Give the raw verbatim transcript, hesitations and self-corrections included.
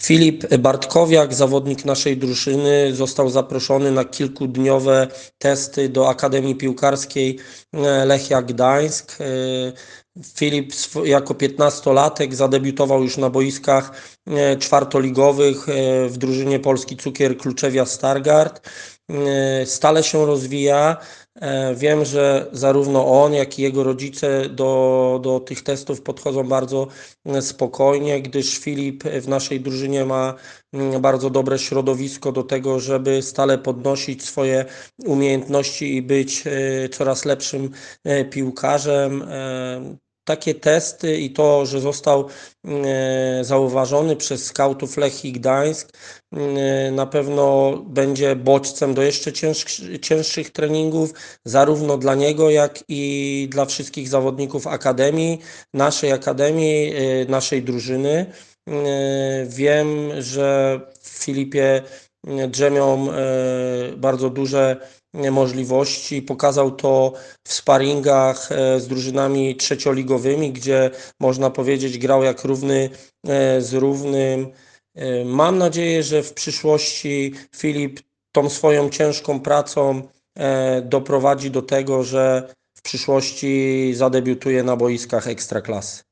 Filip Bartkowiak, zawodnik naszej drużyny, został zaproszony na kilkudniowe testy do Akademii Piłkarskiej Lechia Gdańsk. Filip jako piętnastolatek zadebiutował już na boiskach czwartoligowych w drużynie Polski Cukier Kluczewia Stargard. Stale się rozwija. Wiem, że zarówno on, jak i jego rodzice do, do tych testów podchodzą bardzo spokojnie, gdyż Filip w naszej drużynie ma bardzo dobre środowisko do tego, żeby stale podnosić swoje umiejętności i być coraz lepszym piłkarzem. Takie testy i to, że został zauważony przez skautów Lechii Gdańsk, na pewno będzie bodźcem do jeszcze cięższych, cięższych treningów, zarówno dla niego, jak i dla wszystkich zawodników Akademii, naszej Akademii, naszej drużyny. Wiem, że w Filipie drzemią bardzo duże możliwości. Pokazał to w sparingach z drużynami trzecioligowymi, gdzie można powiedzieć grał jak równy z równym. Mam nadzieję, że w przyszłości Filip tą swoją ciężką pracą doprowadzi do tego, że w przyszłości zadebiutuje na boiskach Ekstraklasy.